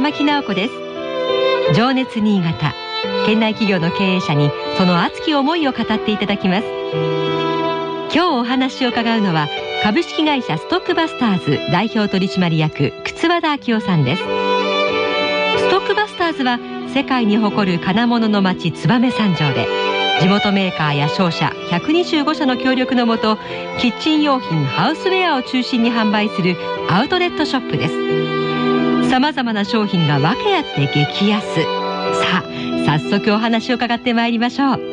玉木直子です。情熱新潟、県内企業の経営者にその熱き思いを語っていただきます。今日お話を伺うのは株式会社ストックバスターズ代表取締役楠和田昭夫さんです。ストックバスターズは世界に誇る金物の町燕三条で、地元メーカーや商社125社の協力のもと、キッチン用品、ハウスウェアを中心に販売するアウトレットショップです。さまざまな商品が訳あって激安。さあ、早速お話を伺ってまいりましょう。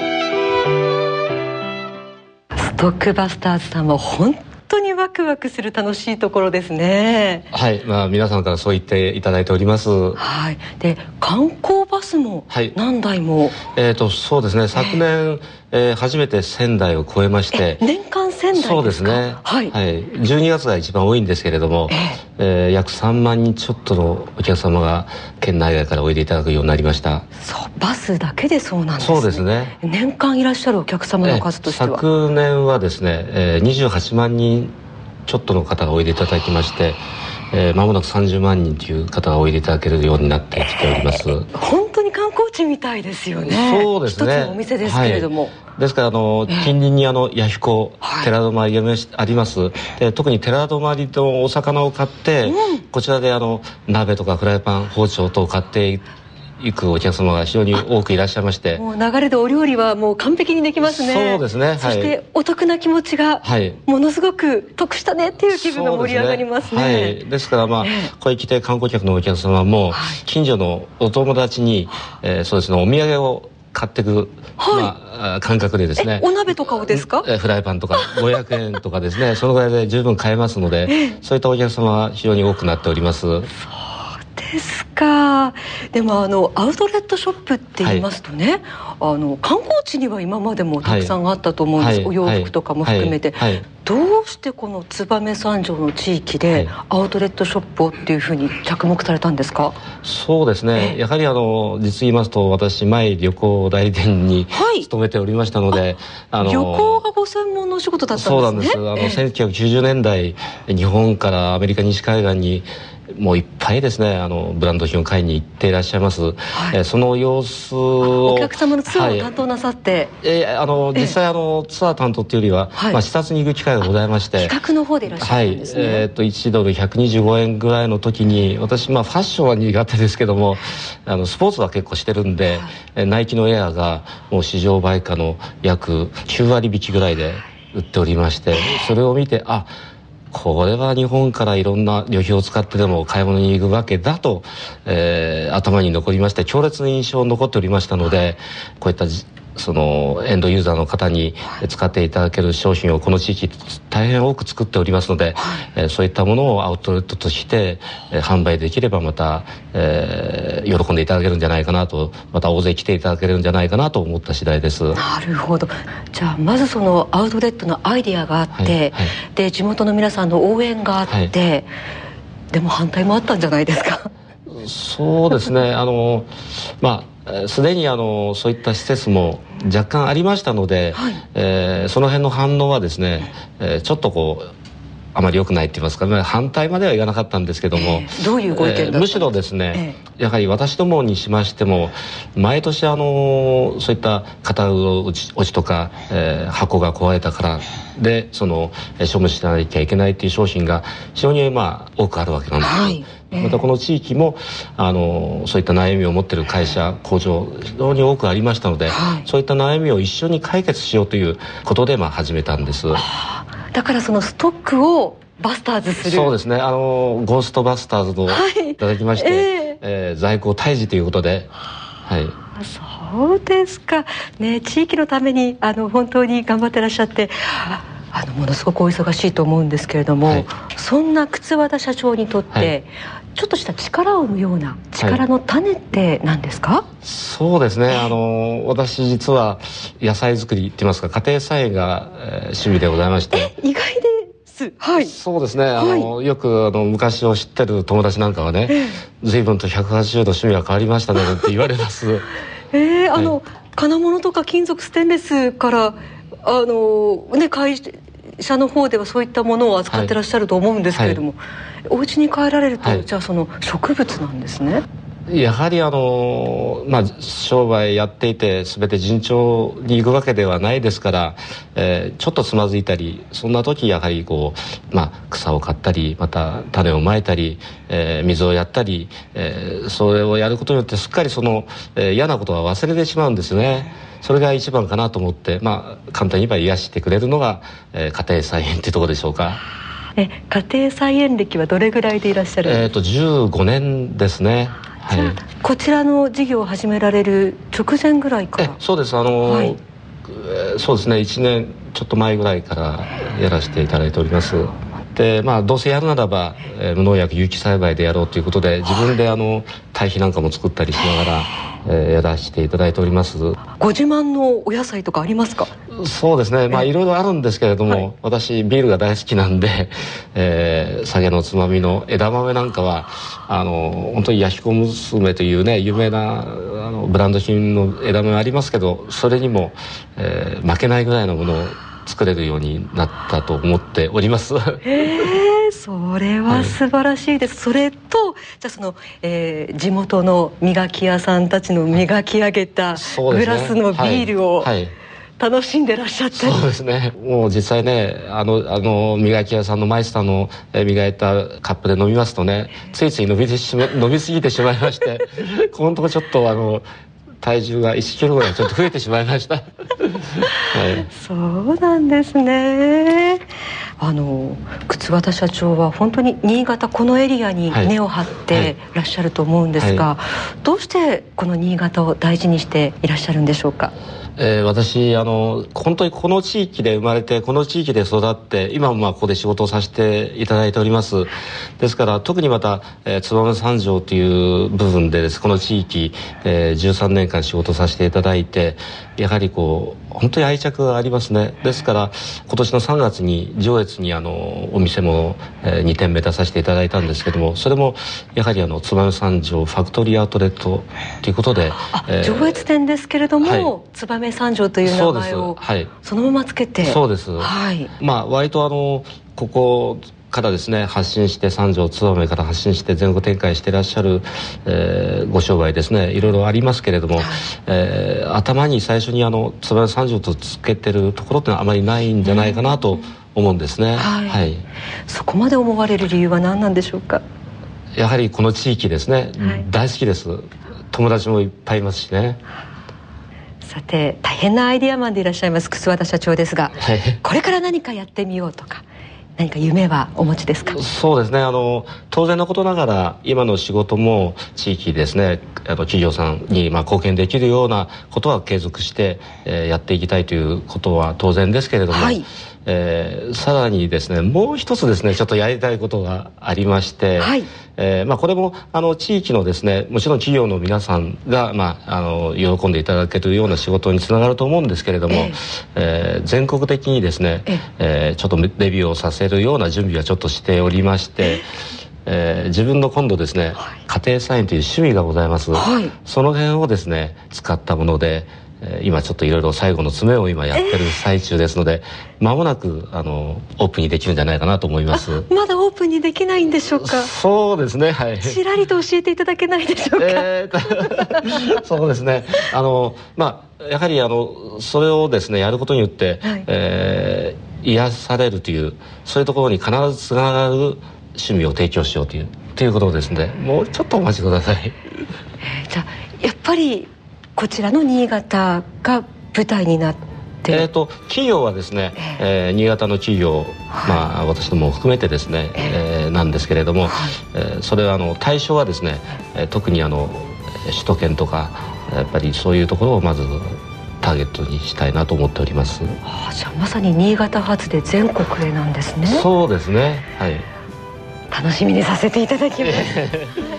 ストックバスターズさんは本当にワクワクする楽しいところですね。 はい、皆さんからそう言っていただいております。 はい。で、観光バスも何台も、 そうですね、昨年、初めて1000台を超えまして、 年間1000台ですか？ そうですね、 はい、 12月が一番多いんですけれども、約3万人ちょっとのお客様が県内外からおいでいただくようになりました。 そう、バスだけでそうなんですね。 そうですね。 年間いらっしゃるお客様の数としては、 昨年はですね、28万人ちょっとの方がおいでいただきまして、間もなく30万人という方がおいでいただけるようになってきております。 本当に観光地みたいですよね。 そうですね。 一つのお店ですけれども、 ですから近隣に弥彦、寺泊あります。で、特に寺泊のお魚を買って、こちらで鍋とかフライパン、包丁等を買って行くお客様が非常に多くいらっしゃいまして、 もう流れでお料理はもう完璧にできますね。 そうですね。 そしてお得な気持ちが、ものすごく得したねっていう気分が盛り上がりますね。 ですからここへ来て観光客のお客様も、近所のお友達に、そうですね、お土産を買っていく、感覚でですね。 お鍋とかをですか？ フライパンとか500円とかですね、そのぐらいで十分買えますので、そういったお客様は非常に多くなっております。 ですか。でもアウトレットショップって言いますとね、観光地には今までもたくさんあったと思うんです、お洋服とかも含めて、どうしてこの燕三条の地域でアウトレットショップをっていうふうに着目されたんですか？ そうですね、やはり実言いますと、私前旅行代理店に勤めておりましたので、 旅行がご専門のお仕事だったんですね。 そうなんです。1990年代日本からアメリカ西海岸にもういっぱいですね、ブランド品を買いに行っていらっしゃいます。その様子をお客様のツアーを担当なさって、 実際ツアー担当っていうよりは、視察に行く機会がございまして、 企画の方でいらっしゃるんですね。 1ドル125円ぐらいの時に、私ファッションは苦手ですけども、スポーツは結構してるんで、ナイキのエアがもう市場売価の約9割引きぐらいで売っておりまして、それを見て、これは日本からいろんな旅費を使ってでも買い物に行くわけだと、頭に残りまして、強烈な印象に残っておりましたので、こういったそのエンドユーザーの方に使っていただける商品をこの地域大変多く作っておりますので、そういったものをアウトレットとして、販売できればまた、喜んでいただけるんじゃないかなと、また大勢来ていただけるんじゃないかなと思った次第です。 なるほど。じゃあまずそのアウトレットのアイディアがあって、で地元の皆さんの応援があって、でも反対もあったんじゃないですか？ そうですね、すでにそういった施設も若干ありましたので、その辺の反応はですね、ちょっとあまり良くないって言いますか、反対までは言わなかったんですけども、 どういうご意見だったんですか？ むしろですね、やはり私どもにしましても、毎年そういった片落ちとか、箱が壊れたからで処分しなきゃいけないっていう商品が非常に多くあるわけなんです。またこの地域もそういった悩みを持っている会社、工場非常に多くありましたので、そういった悩みを一緒に解決しようということで始めたんです。 だからそのストックをバスターズする。そうですね、ゴーストバスターズといただきまして、在庫退治ということで、 そうですかね。地域のために本当に頑張ってらっしゃって、ものすごくお忙しいと思うんですけれども、そんな楠和田社長にとって、ちょっとした力を生むような力の種って何ですか？ そうですね、私実は野菜作りって言いますか、家庭菜園が、趣味でございまして。 意外です。 そうですね、よく昔を知ってる友達なんかはね、随分と180度趣味が変わりましたねって言われます。 金物とか金属ステンレスから社の方ではそういったものを扱ってらっしゃると思うんですけれども、お家に帰られると、じゃあその植物なんですね。 やはり商売やっていて全て順調にいくわけではないですから、ちょっとつまずいたり、そんな時やはり草を刈ったり、また種をまいたり、水をやったり、それをやることによってすっかりその、嫌なことは忘れてしまうんですね。それが一番かなと思って、簡単に言えば癒してくれるのが、家庭菜園っていうところでしょうか。 家庭菜園歴はどれぐらいでいらっしゃるんですか ？15年ですね。 こちらの事業を始められる直前ぐらいから？ そうです。そうですね、1年ちょっと前ぐらいからやらせていただいております。で、どうせやるならば、無農薬有機栽培でやろうということで、自分で堆肥なんかも作ったりしながら、やらせていただいております。 ご自慢のお野菜とかありますか？そうですね、 いろいろあるんですけれども、私ビールが大好きなんで、酒のつまみの枝豆なんかは本当に弥彦娘というね有名なブランド品の枝豆ありますけど、それにも、負けないぐらいのものを作れるようになったと思っております。 それは素晴らしいです。それとじゃあその、地元の磨き屋さんたちの磨き上げたグラスのビールを楽しんでらっしゃったり。 そうですね、もう実際ね磨き屋さんのマイスターの磨いたカップで飲みますとね、ついつい飲みすぎてしまいましてこのところちょっと体重が1キロぐらいちょっと増えてしまいましたそうなんですね。靴形社長は本当に新潟このエリアに根を張ってらっしゃると思うんですが、どうしてこの新潟を大事にしていらっしゃるんでしょうか？ 私本当にこの地域で生まれてこの地域で育って今もここで仕事をさせていただいております。ですから特にまた燕三条という部分でこの地域、13年間仕事させていただいて、やはり本当に愛着がありますね。ですから今年の3月に上越にお店も2店目出させていただいたんですけども、それもやはり燕三条ファクトリーアウトレットということで、 上越店ですけれども、燕三条という名前をそのままつけて。 そうです。割とここからですね発信して、三条燕から発信して全国展開していらっしゃる、ご商売ですね、いろいろありますけれども、頭に最初に燕三条とつけてるところってのはあまりないんじゃないかなと思うんですね。 そこまで思われる理由は何なんでしょうか？ やはりこの地域ですね、大好きです。友達もいっぱいいますしね。 さて、大変なアイデアマンでいらっしゃいます楠和田社長ですが、これから何かやってみようとか何か夢はお持ちですか？ そうですね、当然のことながら今の仕事も地域ですね、企業さんに貢献できるようなことは継続して、やっていきたいということは当然ですけれども、さらにですねもう一つですねちょっとやりたいことがありまして、これも地域のですねもちろん企業の皆さんが、喜んでいただけるような仕事につながると思うんですけれども、全国的にですね、ちょっとレビューをさせるような準備はちょっとしておりまして、自分の今度ですね、家庭菜園という趣味がございます。その辺をですね使ったもので、今ちょっといろいろ最後の詰めを今やってる最中ですので、間もなくオープンにできるんじゃないかなと思います。 まだオープンにできないんでしょうか？ そうですね、 ちらりと教えていただけないでしょうか？ そうですね、やはりそれをですねやることによって、癒されるというそういうところに必ずつながる趣味を提供しようということですので、もうちょっとお待ちください。 じゃあやっぱりこちらの新潟が舞台になって、 企業はですね、新潟の企業、私どもを含めてですね、なんですけれども、それは対象はですね、特に首都圏とかやっぱりそういうところをまずターゲットにしたいなと思っております。 じゃあまさに新潟発で全国へなんですね。 そうですね、 楽しみにさせていただきます。